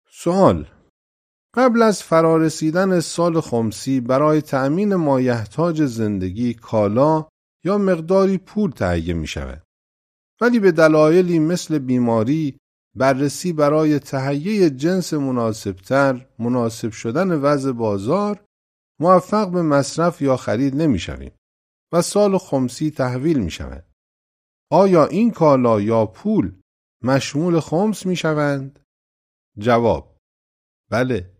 سوال: قبل از فرارسیدن سال خمسی برای تأمین مایحتاج زندگی کالا یا مقداری پول تهیه می شود. ولی به دلایلی مثل بیماری، بررسی برای تهیه جنس مناسب شدن وضع بازار، موفق به مصرف یا خرید نمی شویم و سال خمسی تحویل می شود. آیا این کالا یا پول مشمول خمس می شوند؟ جواب: بله.